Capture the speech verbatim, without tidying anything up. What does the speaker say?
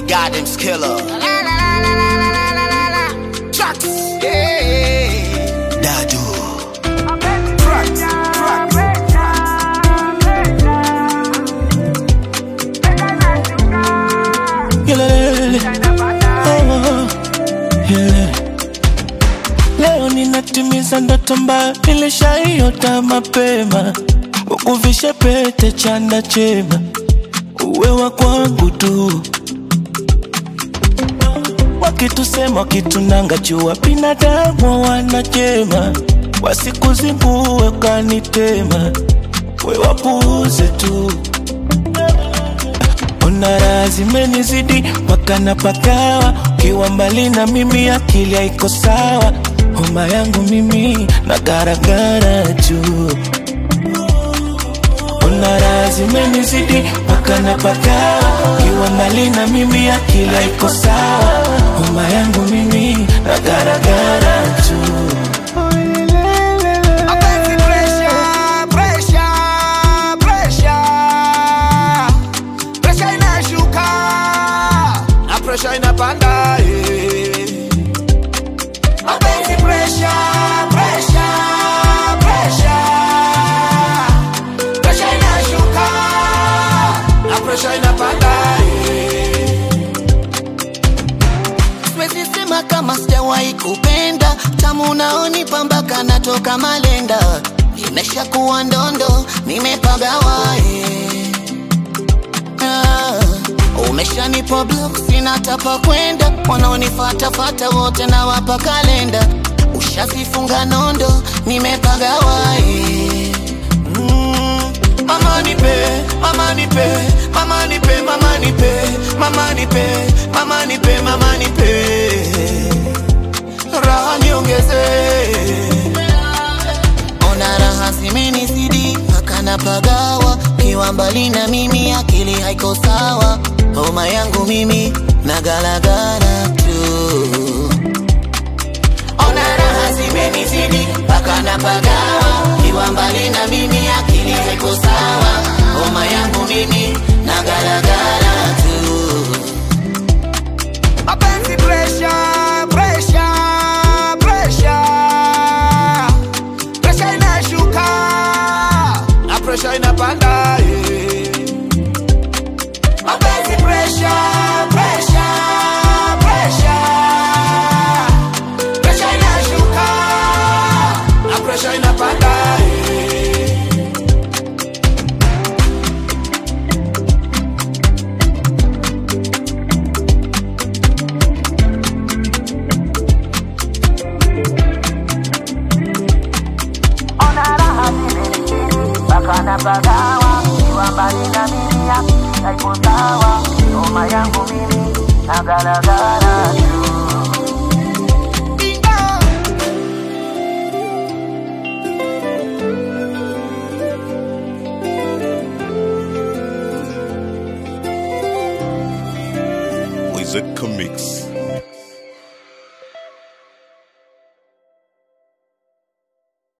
Goddamn's killer. Chucks. Yeah. Dadu. Tracks. Tracks. Leo ninatimiza ndoto mbaya nilishaiota mapema, ukuvishe pete chanda chema, uwe wa kwangu tu. Wakitusema wakitunanga jua binadamu wanachema, wasikuzingue kanitema, we wapuuze tu. Ona raha zimenizidi mpaka napagawa, ukiwa mbali na mimi akili haiko sawa. Homa yangu mimi na garagara juu. Ona raha zimenizidi mpaka napagawa, ukiwa mbali na mimi akili haiko sawa. Homa yangu mimi na garagara juu. Pressure inapanda, eh. Mapenzi pressure, pressure, pressure. Pressure inashuka, na pressure inapanda, eh. Siwezi sema kama sijawahi kupenda, tamu unaonipa mpaka natoka malenda. Nimeshakuwa ndondo, nimepagawa, eh. Ah. Umeshanipa block, sina tapa kwenda, wanaonifata fata wote na wapa kalenda. Ushazifunga nondo, nimepagawa, eh. Mm. Mama nipe, mama nipe, mama nipe, mama nipe, mama nipe, mama nipe, mama nipe. Raha niongeze. Ona raha zimenizidi mpaka napagawa, ukiwa mbali na mimi akili haiko sawa. Homa yangu mimi na galagala tu. Ona raha zimenizidi mpaka napagawa, ukiwa mbali na mimi akili haiko sawa. Homa yangu mimi na galagala tu. Mapenzi pressure, pressure, pressure. Pressure inashuka, na pressure inapanda, eh. Mapenzi pressure, pressure, pressure. Pressure inashuka, na pressure inapanda, eh. Ona raha zimenizidi mpaka napagawa, ukiwa mbali na mimi akili haiko sawa. Homa yangu mimi na galagala tu. Wizard Comics.